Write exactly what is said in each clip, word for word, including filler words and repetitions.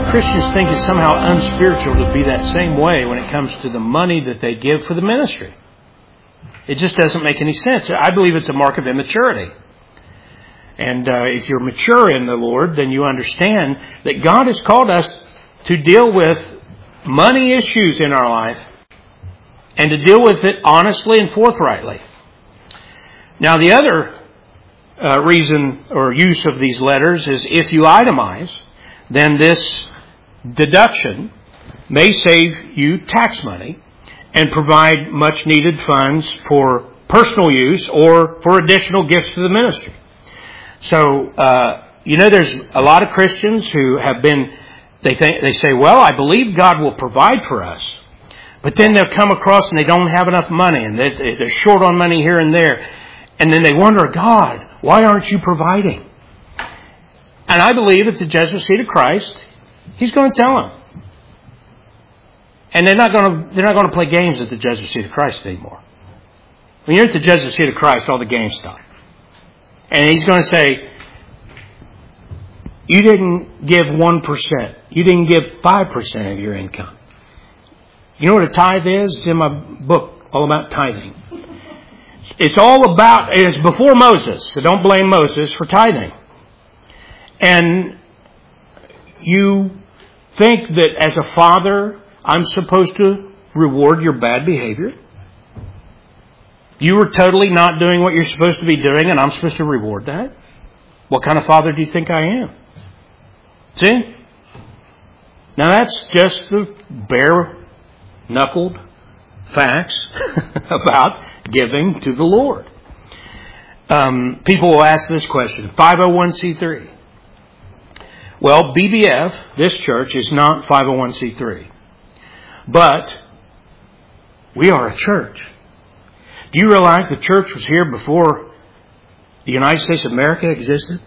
Christians think it's somehow unspiritual to be that same way when it comes to the money that they give for the ministry. It just doesn't make any sense. I believe it's a mark of immaturity. And uh, if you're mature in the Lord, then you understand that God has called us to deal with money issues in our life and to deal with it honestly and forthrightly. Now, the other uh, reason or use of these letters is if you itemize, then this deduction may save you tax money and provide much needed funds for personal use or for additional gifts to the ministry. So, uh, you know, there's a lot of Christians who have been, they think, they say, well, I believe God will provide for us. But then they'll come across and they don't have enough money and they're short on money here and there. And then they wonder, God, why aren't you providing? And I believe at the Judgment Seat of Christ, He's going to tell them. And they're not going to, they're not going to play games at the Judgment Seat of Christ anymore. When you're at the Judgment Seat of Christ, all the games stop. And He's going to say, you didn't give one percent. You didn't give five percent of your income. You know what a tithe is? It's in my book, all about tithing. It's all about, it's before Moses, so don't blame Moses for tithing. And you think that as a father, I'm supposed to reward your bad behavior? You were totally not doing what you're supposed to be doing, and I'm supposed to reward that? What kind of father do you think I am? See? Now that's just the bare-knuckled facts about giving to the Lord. Um, people will ask this question, five oh one c three. Well, B B F, this church, is not five oh one c three. But we are a church. Do you realize the church was here before the United States of America existed?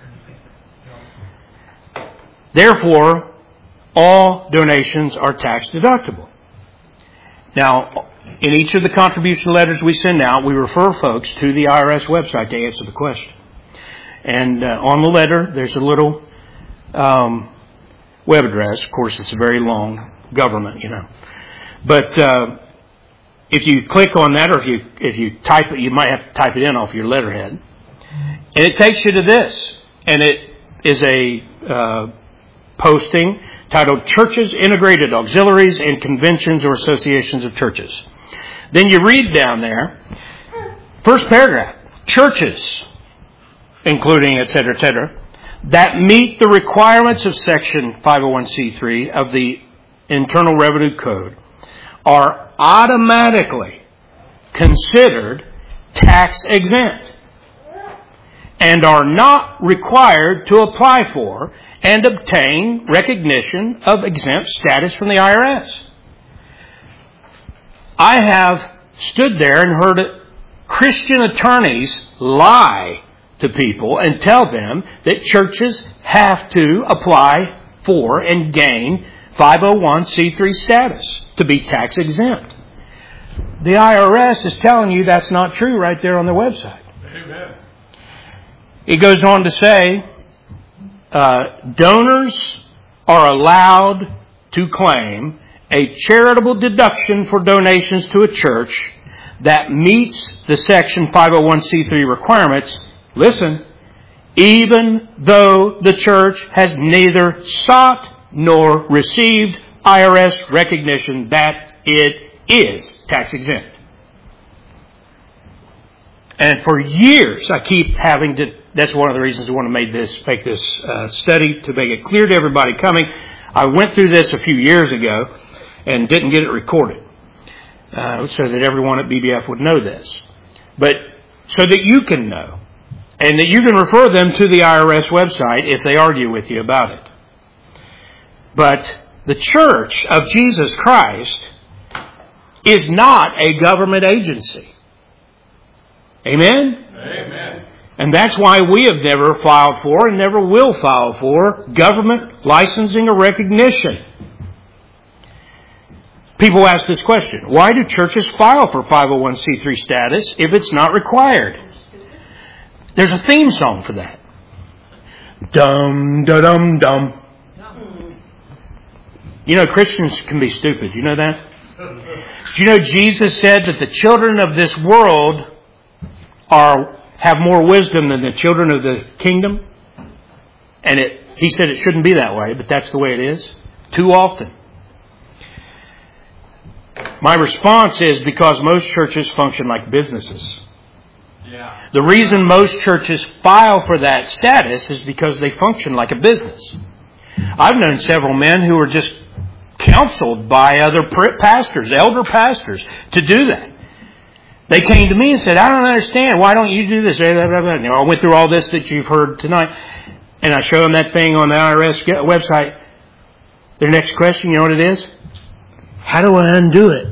Therefore, all donations are tax deductible. Now, in each of the contribution letters we send out, we refer folks to the I R S website to answer the question. And uh, on the letter, there's a little um, web address. Of course, it's a very long government, you know. But uh, if you click on that, or if you if you type it, you might have to type it in off your letterhead. And it takes you to this. And it is a uh, posting titled Churches, Integrated Auxiliaries, and Conventions or Associations of Churches. Then you read down there, first paragraph, churches, including et cetera, et cetera, that meet the requirements of Section five oh one c three of the Internal Revenue Code are automatically considered tax exempt and are not required to apply for and obtain recognition of exempt status from the I R S. I have stood there and heard Christian attorneys lie to people and tell them that churches have to apply for and gain five oh one c three status to be tax exempt. The I R S is telling you that's not true right there on their website. Amen. It goes on to say, uh, donors are allowed to claim a charitable deduction for donations to a church that meets the Section five oh one c three requirements. Listen, even though the church has neither sought nor received I R S recognition that it is tax exempt. And for years, I keep having to, that's one of the reasons I want to make this, make this uh, study, to make it clear to everybody coming. I went through this a few years ago and didn't get it recorded, uh, so that everyone at B B F would know this. But so that you can know, and that you can refer them to the I R S website if they argue with you about it. But the Church of Jesus Christ is not a government agency. Amen? Amen. And that's why we have never filed for and never will file for government licensing or recognition. People ask this question: why do churches file for five oh one c three status if it's not required? There's a theme song for that. Dum da dum dum. You know, Christians can be stupid. You know that? Do you know Jesus said that the children of this world are have more wisdom than the children of the kingdom? And it, he said it shouldn't be that way, but that's the way it is. Too often. My response is because most churches function like businesses. Yeah. The reason most churches file for that status is because they function like a business. I've known several men who were just counseled by other pastors, elder pastors, to do that. They came to me and said, I don't understand. Why don't you do this? You know, I went through all this that you've heard tonight. And I showed them that thing on the I R S website. Their next question, you know what it is? How do I undo it?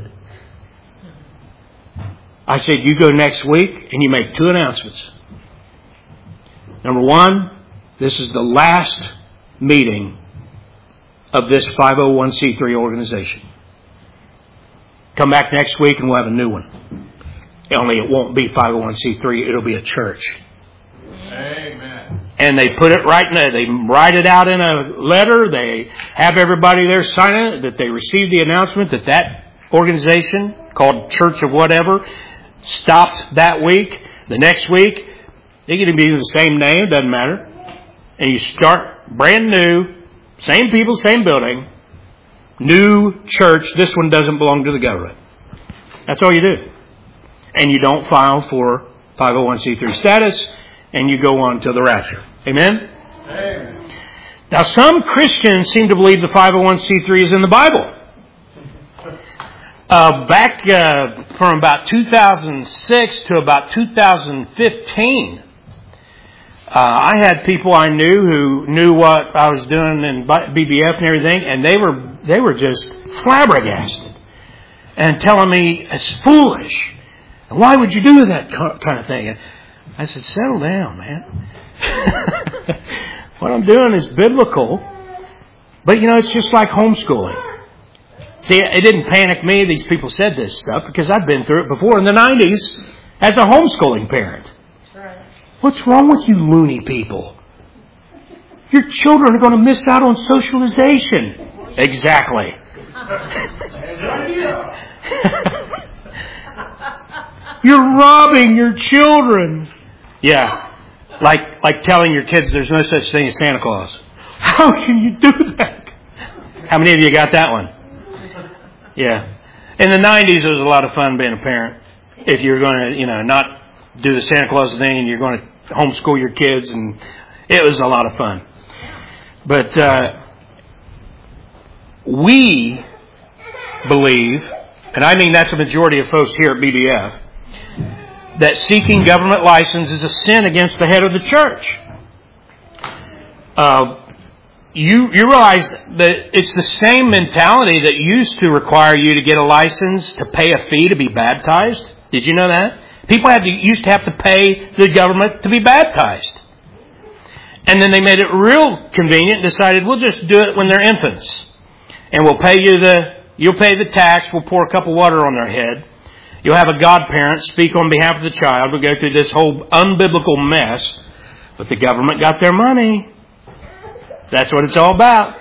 I said, you go next week and you make two announcements. Number one, this is the last meeting of this five oh one c three organization. Come back next week and we'll have a new one. Only it won't be five oh one c three, it'll be a church. Amen. And they put it right in there. They write it out in a letter. They have everybody there sign it, that they received the announcement that that organization called Church of whatever stopped that week. The next week, it can be the same name, doesn't matter. And you start brand new, same people, same building, new church. This one doesn't belong to the government. That's all you do. And you don't file for five oh one c three status, and you go on to the rapture. Amen? Amen. Now, some Christians seem to believe the five oh one c three is in the Bible. Uh, back uh, from about two thousand six to about two thousand fifteen, uh, I had people I knew who knew what I was doing in B B F and everything, and they were they were just flabbergasted and telling me it's foolish. Why would you do that kind of thing? And I said, settle down, man. What I'm doing is biblical, but you know, it's just like homeschooling. See, it didn't panic me. These people said this stuff because I've been through it before in the nineties as a homeschooling parent. Right. What's wrong with you loony people? Your children are going to miss out on socialization. Exactly. You're robbing your children. Yeah. Like like telling your kids there's no such thing as Santa Claus. How can you do that? How many of you got that one? Yeah. In the nineties, it was a lot of fun being a parent. If you're going to, you know, not do the Santa Claus thing and you're going to homeschool your kids, and it was a lot of fun. But uh, we believe, and I mean that's a majority of folks here at B B F, that seeking government license is a sin against the head of the church. Uh, you, you realize that it's the same mentality that used to require you to get a license to pay a fee to be baptized. Did you know that? People had to, used to have to pay the government to be baptized. And then they made it real convenient and decided we'll just do it when they're infants. And we'll pay you the, you'll pay the tax, we'll pour a cup of water on their head. You'll have a godparent speak on behalf of the child. We'll go through this whole unbiblical mess. But the government got their money. That's what it's all about.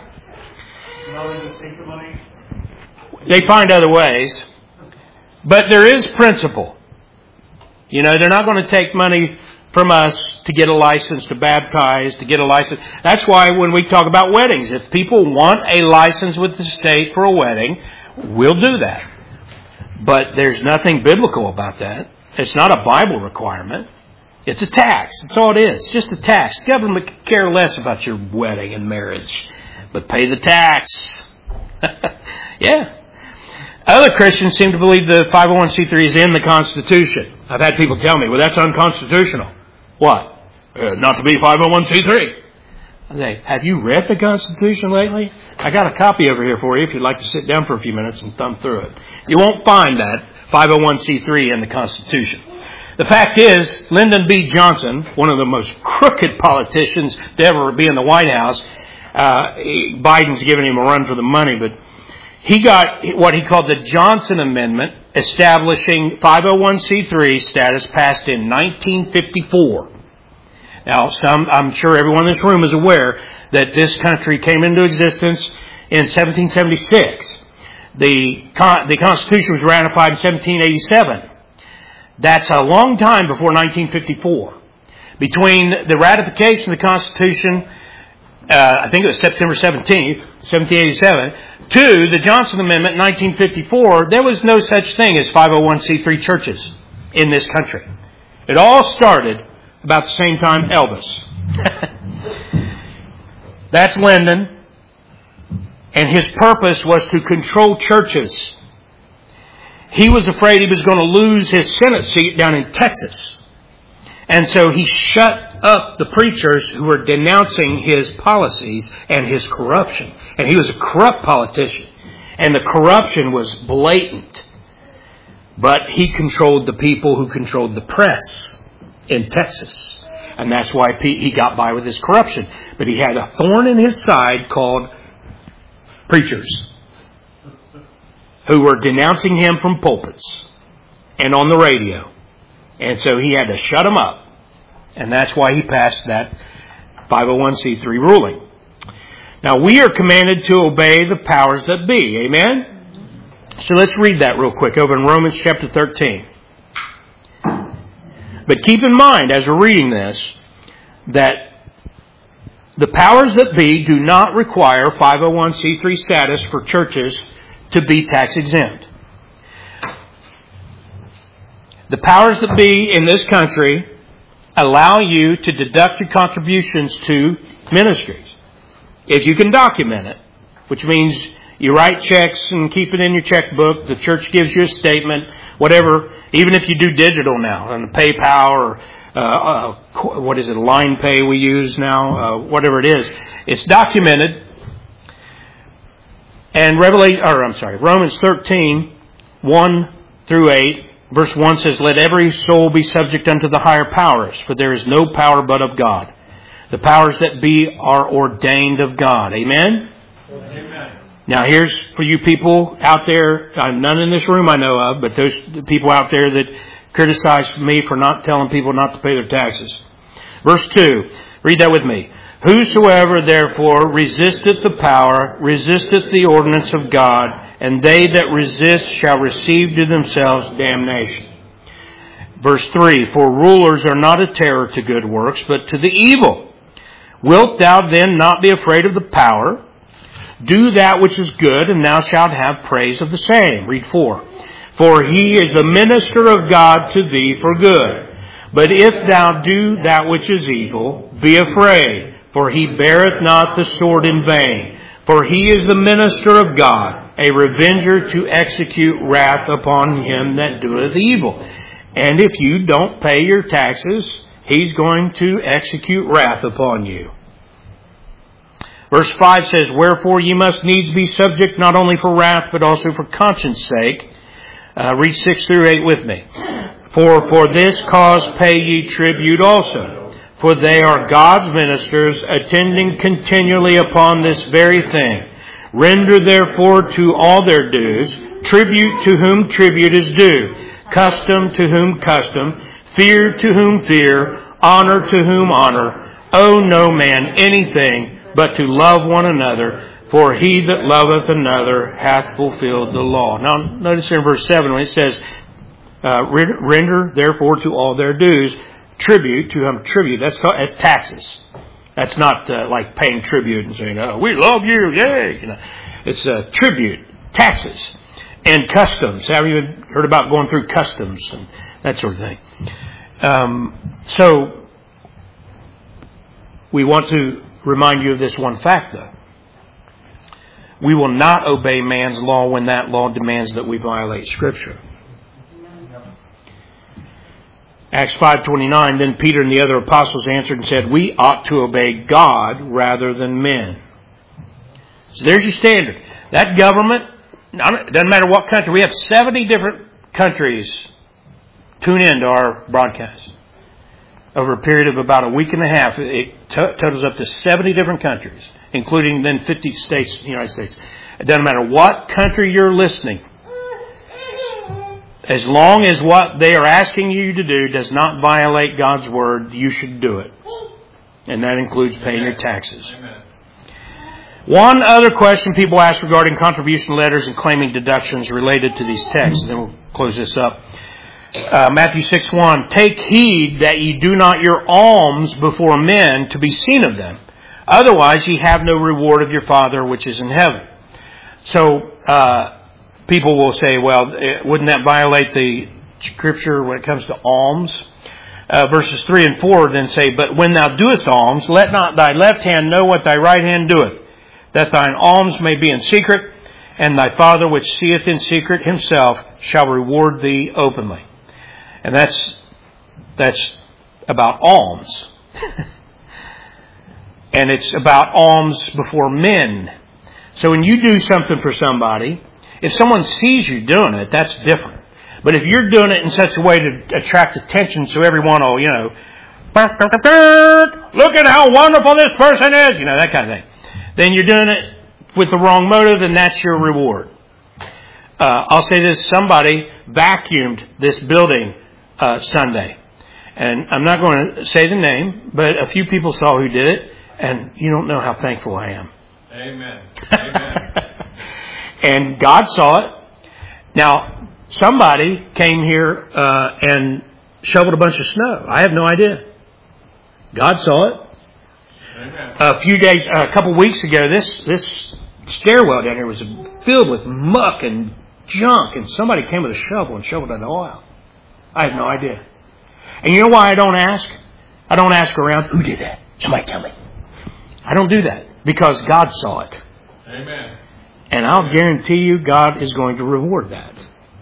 They find other ways. But there is principle. You know, they're not going to take money from us to get a license to baptize, to get a license. That's why when we talk about weddings, if people want a license with the state for a wedding, we'll do that. But there's nothing biblical about that. It's not a Bible requirement. It's a tax. That's all it is. It's just a tax. The government could care less about your wedding and marriage. But pay the tax. Yeah. Other Christians seem to believe the five oh one c three is in the Constitution. I've had people tell me, well, that's unconstitutional. What? Uh, not to be five oh one c three. I say, have you read the Constitution lately? I got a copy over here for you if you'd like to sit down for a few minutes and thumb through it. You won't find that five oh one c three in the Constitution. The fact is, Lyndon B. Johnson, one of the most crooked politicians to ever be in the White House, uh, Biden's giving him a run for the money, but he got what he called the Johnson Amendment, establishing five oh one c three status, passed in nineteen fifty-four. Now, some, I'm sure everyone in this room is aware that this country came into existence in seventeen seventy-six. The, con- the Constitution was ratified in seventeen eighty-seven. That's a long time before nineteen fifty-four. Between the ratification of the Constitution, uh, I think it was September seventeenth, seventeen eighty-seven, to the Johnson Amendment in nineteen fifty-four, there was no such thing as five oh one c three churches in this country. It all started about the same time Elvis. That's Lyndon. And his purpose was to control churches. He was afraid he was going to lose his Senate seat down in Texas. And so he shut up the preachers who were denouncing his policies and his corruption. And he was a corrupt politician. And the corruption was blatant. But he controlled the people who controlled the press in Texas. And that's why he got by with his corruption. But he had a thorn in his side called preachers who were denouncing him from pulpits and on the radio. And so he had to shut them up. And that's why he passed that five oh one c three ruling. Now we are commanded to obey the powers that be. Amen? So let's read that real quick over in Romans chapter thirteen. But keep in mind as we're reading this that the powers that be do not require five oh one c three status for churches to be tax exempt. The powers that be in this country allow you to deduct your contributions to ministries if you can document it, which means you write checks and keep it in your checkbook. The church gives you a statement, whatever, even if you do digital now, on PayPal or Uh, uh, what is it, line pay we use now, uh, whatever it is. It's documented. And Revelation, or I'm sorry, Romans thirteen, one through eight, verse one says, "Let every soul be subject unto the higher powers, for there is no power but of God. The powers that be are ordained of God." Amen? Amen. Now here's for you people out there, uh, none in this room I know of, but those people out there that criticized me for not telling people not to pay their taxes. Verse two, read that with me. "Whosoever therefore resisteth the power, resisteth the ordinance of God, and they that resist shall receive to themselves damnation." Verse three, "For rulers are not a terror to good works, but to the evil. Wilt thou then not be afraid of the power? Do that which is good, and thou shalt have praise of the same." Read four. "For he is the minister of God to thee for good. But if thou do that which is evil, be afraid, for he beareth not the sword in vain. For he is the minister of God, a revenger to execute wrath upon him that doeth evil." And if you don't pay your taxes, he's going to execute wrath upon you. Verse five says, "Wherefore ye must needs be subject not only for wrath, but also for conscience sake." Uh, read six through eight with me. "For for this cause pay ye tribute also, for they are God's ministers, attending continually upon this very thing. Render therefore to all their dues, tribute to whom tribute is due, custom to whom custom, fear to whom fear, honor to whom honor. Owe no man anything but to love one another, for he that loveth another hath fulfilled the law." Now, notice here in verse seven when it says, uh, "Render therefore to all their dues, tribute to um, tribute." That's called, that's taxes. That's not uh, like paying tribute and saying, "Oh, we love you, yay!" You know, it's uh, tribute, taxes, and customs. Have you heard about going through customs and that sort of thing? Um, so we want to remind you of this one fact, though. We will not obey man's law when that law demands that we violate Scripture. Acts five twenty-nine, "Then Peter and the other apostles answered and said, We ought to obey God rather than men." So there's your standard. That government, it doesn't matter what country. We have seventy different countries tune in to our broadcast. Over a period of about a week and a half, it totals up to seventy different countries, including then fifty states in the United States. It doesn't matter what country you're listening. As long as what they are asking you to do does not violate God's Word, you should do it. And that includes paying your taxes. One other question people ask regarding contribution letters and claiming deductions related to these texts, and then we'll close this up. Uh, Matthew six one, take heed that ye do not your alms before men to be seen of them. Otherwise ye have no reward of your Father which is in heaven. So, uh, people will say, well, wouldn't that violate the Scripture when it comes to alms? Uh, verses three and four then say, but when thou doest alms, let not thy left hand know what thy right hand doeth, that thine alms may be in secret, and thy Father which seeth in secret himself shall reward thee openly. And that's, that's about alms. And it's about alms before men. So when you do something for somebody, if someone sees you doing it, that's different. But if you're doing it in such a way to attract attention so everyone will, you know, look at how wonderful this person is, you know, that kind of thing, then you're doing it with the wrong motive, and that's your reward. Uh, I'll say this, somebody vacuumed this building uh, Sunday. And I'm not going to say the name, but a few people saw who did it, and you don't know how thankful I am. Amen. Amen. And God saw it. Now, somebody came here uh, and shoveled a bunch of snow. I have no idea. God saw it. Amen. A few days, uh, a couple weeks ago, this this stairwell down here was filled with muck and junk, and somebody came with a shovel and shoveled it all out. I have no idea. And you know why I don't ask? I don't ask around, who did that? Somebody tell me. I don't do that because God saw it. Amen. And I'll guarantee you God is going to reward that.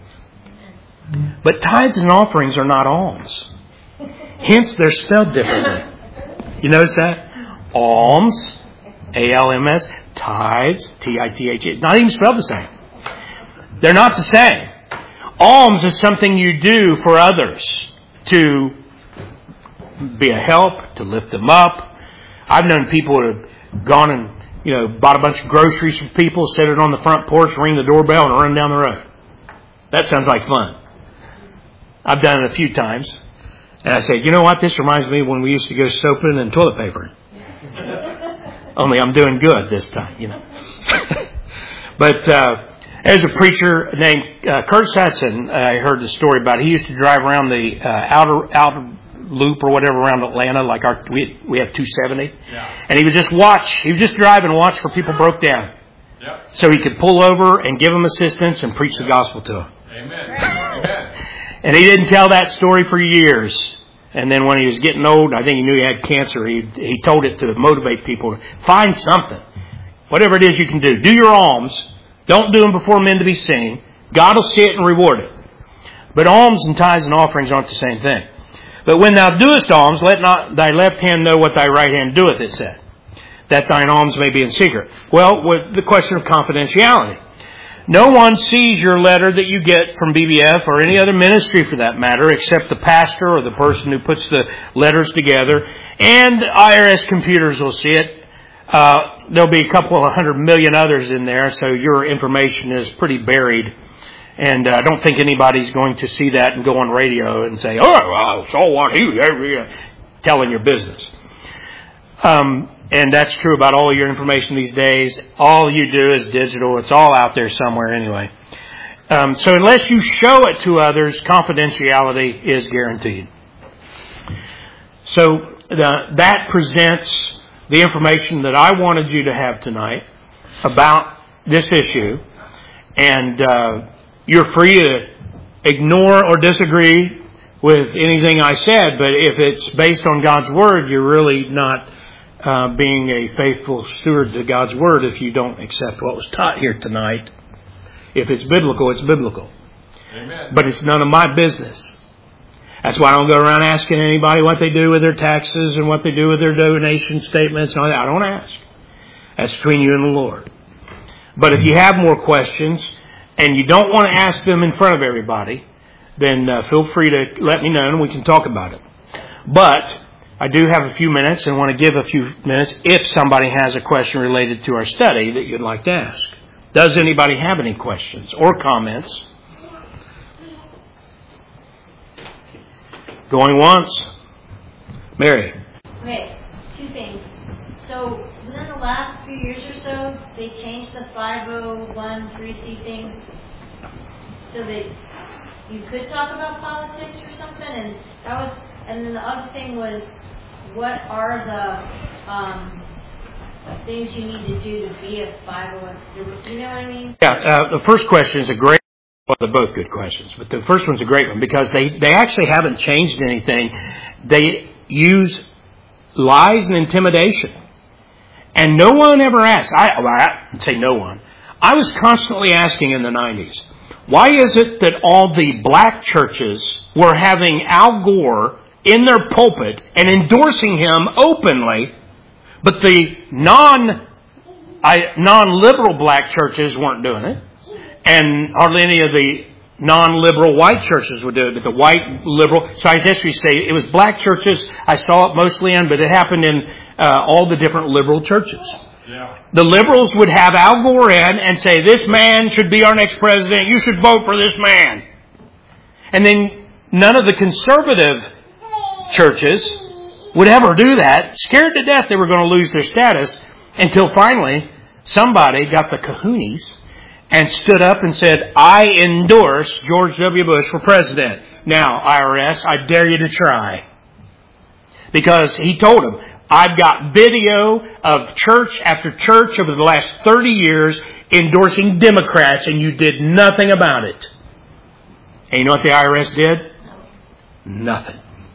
But tithes and offerings are not alms. Hence, they're spelled differently. You notice that? Alms, A L M S, tithes, T I T H E. Not even spelled the same. They're not the same. Alms is something you do for others to be a help, to lift them up. I've known people who have gone and, you know, bought a bunch of groceries from people, set it on the front porch, ring the doorbell, and run down the road. That sounds like fun. I've done it a few times. And I say, you know what? This reminds me when we used to go soaping and toilet papering. Only I'm doing good this time, you know. But uh, there's a preacher named uh, Kurt Sutson. I heard the story about it. He used to drive around the uh, outer outer loop or whatever around Atlanta, like our we we have two seventy. Yeah. And he would just watch. He would just drive and watch for people broke down. Yep. So he could pull over and give them assistance and preach the gospel to them. Amen. Amen. And he didn't tell that story for years. And then when he was getting old, I think he knew he had cancer, he he told it to motivate people to find something. Whatever it is you can do. Do your alms. Don't do them before men to be seen. God will see it and reward it. But alms and tithes and offerings aren't the same thing. But when thou doest alms, let not thy left hand know what thy right hand doeth, it said, that thine alms may be in secret. Well, with the question of confidentiality. No one sees your letter that you get from B B F or any other ministry for that matter, except the pastor or the person who puts the letters together. And I R S computers will see it. Uh, there'll be a couple of hundred million others in there, so your information is pretty buried. And uh, I don't think anybody's going to see that and go on radio and say, oh, well, so what, he, telling your business. Um, and that's true about all of your information these days. All you do is digital. It's all out there somewhere anyway. Um, so unless you show it to others, confidentiality is guaranteed. So the, that presents the information that I wanted you to have tonight about this issue. And uh, you're free to ignore or disagree with anything I said, but if it's based on God's Word, you're really not uh, being a faithful steward to God's Word if you don't accept what was taught here tonight. If it's biblical, it's biblical. Amen. But it's none of my business. That's why I don't go around asking anybody what they do with their taxes and what they do with their donation statements and all that. I don't ask. That's between you and the Lord. But if you have more questions and you don't want to ask them in front of everybody, then uh, feel free to let me know and we can talk about it. But I do have a few minutes and want to give a few minutes if somebody has a question related to our study that you'd like to ask. Does anybody have any questions or comments? Going once. Mary. Okay, two things. So within the last few years or so, they changed the five oh one three C things so that you could talk about politics or something, and that was, and then the other thing was, what are the um, things you need to do to be a five oh one? You know what I mean? Yeah, uh, the first question is a great. Well, they're both good questions, but the first one's a great one because they they actually haven't changed anything. They use lies and intimidation. And no one ever asked. I, well, I say no one. I was constantly asking in the nineties, why is it that all the black churches were having Al Gore in their pulpit and endorsing him openly, but the non, I, non-liberal black churches weren't doing it, and hardly any of the non-liberal white churches would do it, but the white liberal, science history say it was black churches. I saw it mostly in, but it happened in uh, all the different liberal churches. Yeah. The liberals would have Al Gore in and say, this man should be our next president. You should vote for this man. And then none of the conservative churches would ever do that, scared to death they were going to lose their status, until finally somebody got the kahunas and stood up and said, I endorse George W. Bush for president. Now, I R S, I dare you to try. Because he told them, I've got video of church after church over the last thirty years endorsing Democrats, and you did nothing about it. And you know what the I R S did? Nothing.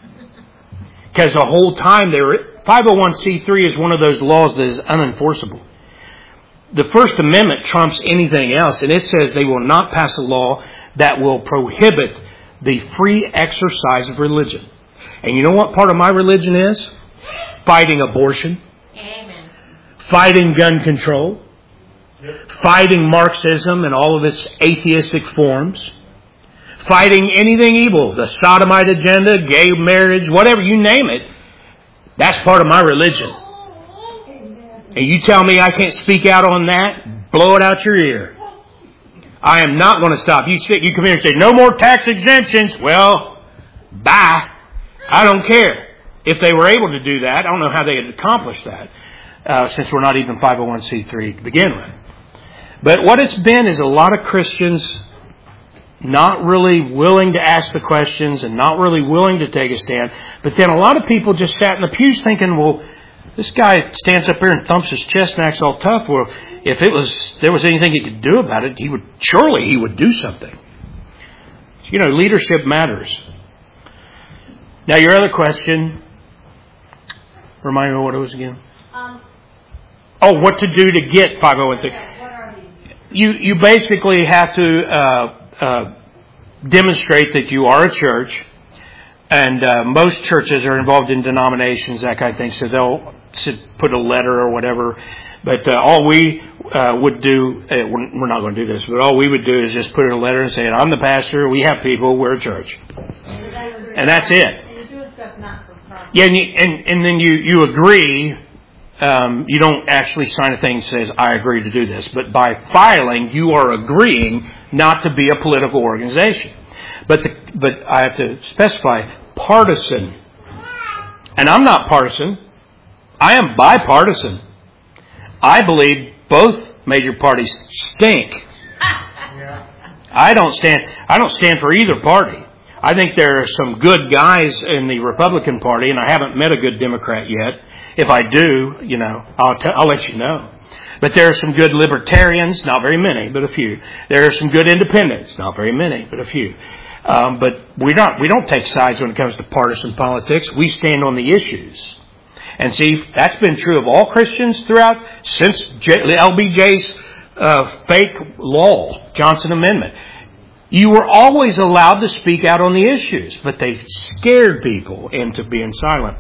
Because the whole time they were, five oh one c three is one of those laws that is unenforceable. The First Amendment trumps anything else, and it says they will not pass a law that will prohibit the free exercise of religion. And you know what part of my religion is? Fighting abortion. Amen. Fighting gun control. Fighting Marxism and all of its atheistic forms. Fighting anything evil. The sodomite agenda, gay marriage, whatever, you name it. That's part of my religion. And you tell me I can't speak out on that, blow it out your ear. I am not going to stop. You sit, you come here and say, no more tax exemptions. Well, bye. I don't care. If they were able to do that, I don't know how they had accomplished that, uh, since we're not even five oh one c three to begin with. But what it's been is a lot of Christians not really willing to ask the questions and not really willing to take a stand. But then a lot of people just sat in the pews thinking, well, this guy stands up here and thumps his chest and acts all tough. Well, if it was there was anything he could do about it, he would surely he would do something. You know, leadership matters. Now, your other question, remind me what it was again. Um, oh, what to do to get five oh one c three? yeah, what are these? You you basically have to uh, uh, demonstrate that you are a church, and uh, most churches are involved in denominations, that kind of thing. So they'll put a letter or whatever. But uh, all we uh, would do, uh, we're, we're not going to do this, but all we would do is just put in a letter and say, I'm the pastor, we have people, we're a church. And that's it. And you do stuff not for profit. Yeah, and, you, and, and then you, you agree. Um, you don't actually sign a thing that says, I agree to do this. But by filing, you are agreeing not to be a political organization. But the, but I have to specify partisan. And I'm not partisan. I am bipartisan. I believe both major parties stink. I don't stand I don't stand for either party. I think there are some good guys in the Republican Party, and I haven't met a good Democrat yet. If I do, you know, I'll t- I'll let you know. But there are some good libertarians, not very many, but a few. There are some good independents, not very many, but a few. Um, but we don't we don't take sides when it comes to partisan politics. We stand on the issues. And see, that's been true of all Christians throughout since J- L B J's uh, fake law, Johnson Amendment. You were always allowed to speak out on the issues, but they scared people into being silent.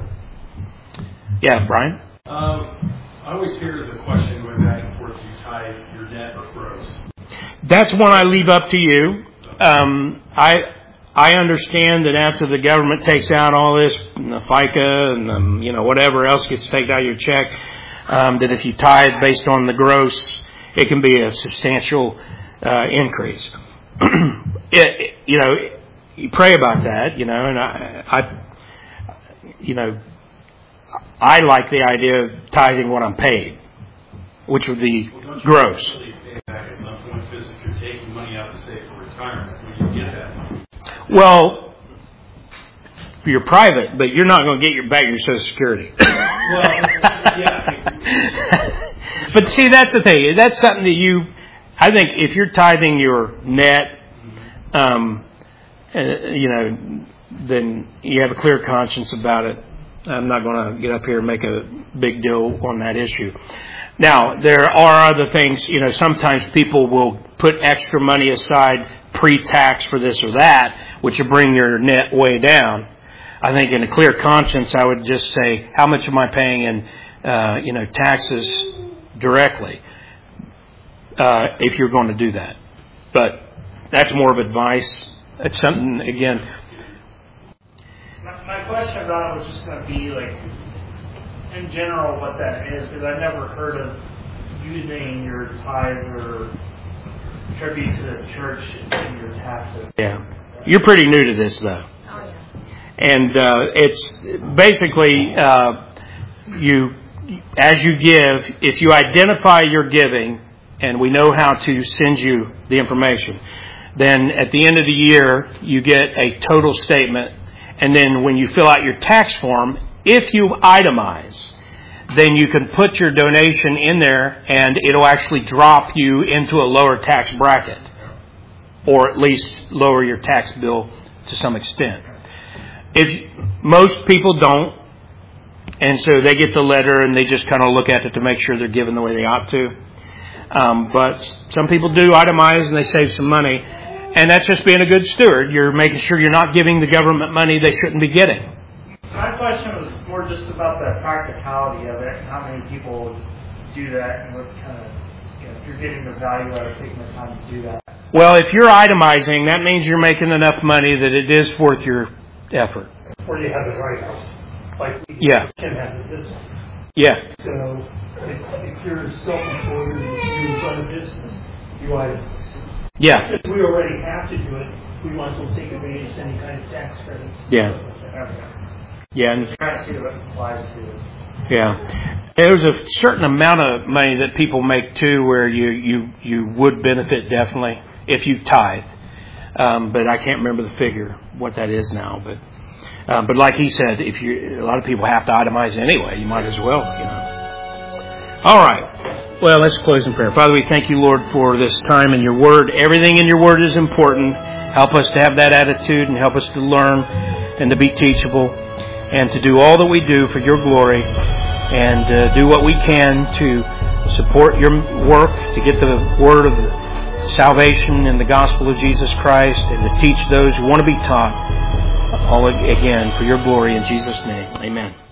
Yeah, Brian? Um, I always hear the question going back and forth, do you tithe your net or gross? That's one I leave up to you. Um, I I understand that after the government takes out all this, the FICA and um, you know whatever else gets taken out of your check, um, that if you tithe based on the gross, it can be a substantial uh, increase. it, you know, you pray about that, you know, and I, I, you know, I like the idea of tithing what I'm paid. which would be Well, don't you gross. really pay back at some point, because if you're taking money out to save for retirement, when you get that money. Well, you're private, but you're not going to get your back your Social Security. Well, yeah. But see, that's the thing. That's something that you, I think, if you're tithing your net, um, uh, you know, then you have a clear conscience about it. I'm not going to get up here and make a big deal on that issue. Now, there are other things, you know, sometimes people will put extra money aside pre-tax for this or that, which will bring your net way down. I think in a clear conscience, I would just say, how much am I paying in, uh, you know, taxes directly, uh, if you're going to do that. But that's more of advice. It's something, again. My, my question about it was just going to be, like, in general, what that is, because I've never heard of using your tithes or tribute to the church in your taxes. Yeah. You're pretty new to this, though. Oh, yeah. And uh, it's basically uh, you, as you give, if you identify your giving, and we know how to send you the information, then at the end of the year, you get a total statement. And then when you fill out your tax form, if you itemize, then you can put your donation in there and it'll actually drop you into a lower tax bracket, or at least lower your tax bill to some extent. If most people don't, and so they get the letter and they just kind of look at it to make sure they're giving the way they ought to. Um, but some people do itemize and they save some money, and that's just being a good steward. You're making sure you're not giving the government money they shouldn't be getting. My question was more just about the practicality of it, and how many people do that, and what kind of, you know, if you're getting the value out of taking the time to do that. Well, if you're itemizing, that means you're making enough money that it is worth your effort. Or you have the right house, like we Yeah. can have the business. Yeah. So if, if you're self-employed and you run a business, you itemize. Yeah. Since we already have to do it, we might as well take advantage of any kind of tax credits. Yeah. Okay. Yeah. And Trying to see what it applies to. Yeah. There's a certain amount of money that people make too where you, you, you would benefit definitely if you tithe. Um, but I can't remember the figure, what that is now. But uh, but like he said, if you a lot of people have to itemize anyway, you might as well, you know. All right. Well, let's close in prayer. Father, we thank you, Lord, for this time in your word. Everything in your word is important. Help us to have that attitude and help us to learn and to be teachable and to do all that we do for your glory and uh, do what we can to support your work, to get the word of salvation and the gospel of Jesus Christ and to teach those who want to be taught, all again for your glory in Jesus' name. Amen.